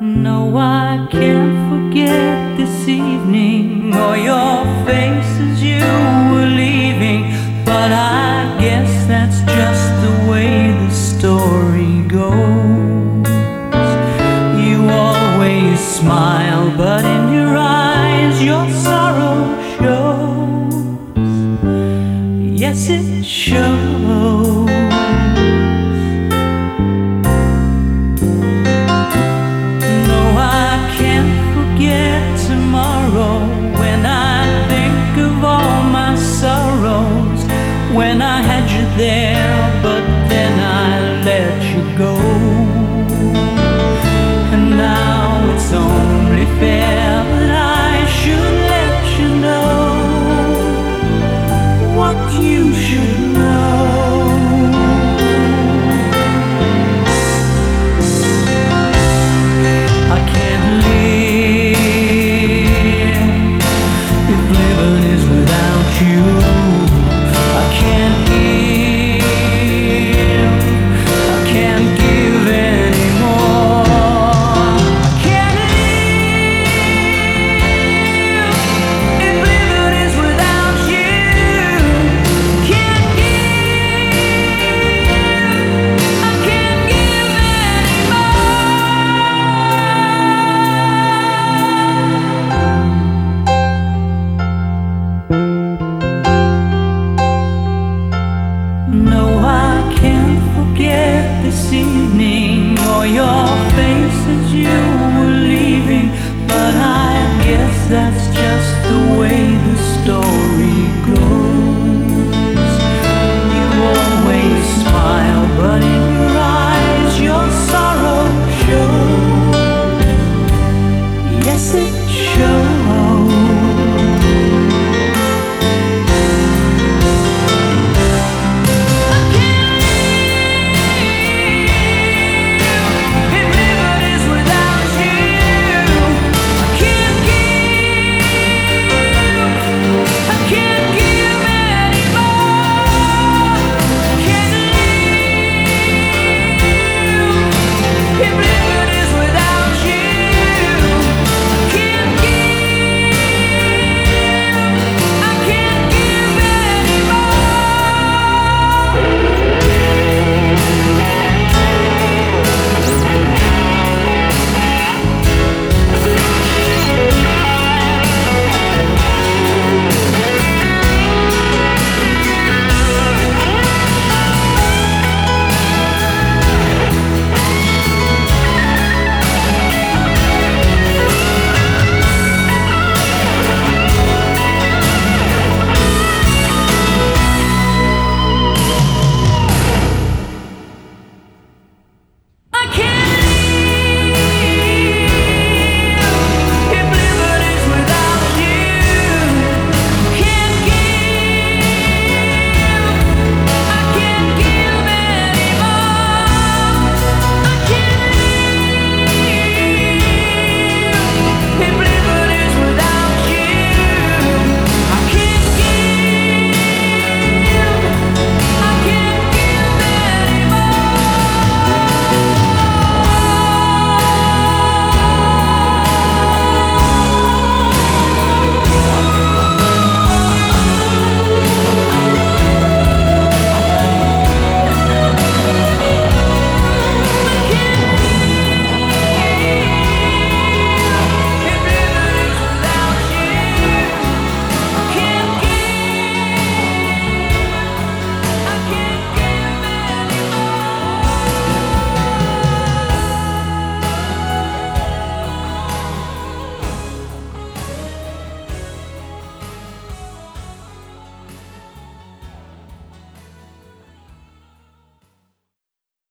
No, I can't forget this evening or your face as you were leaving. But I guess that's just the way the story goes. You always smile, but in your eyes your sorrow shows. Yes, it shows. When I think of all my sorrows, when I had you there, but then I let you go. And now it's only fair that I should let you know what you should know. No, I can't forget this evening or your face as you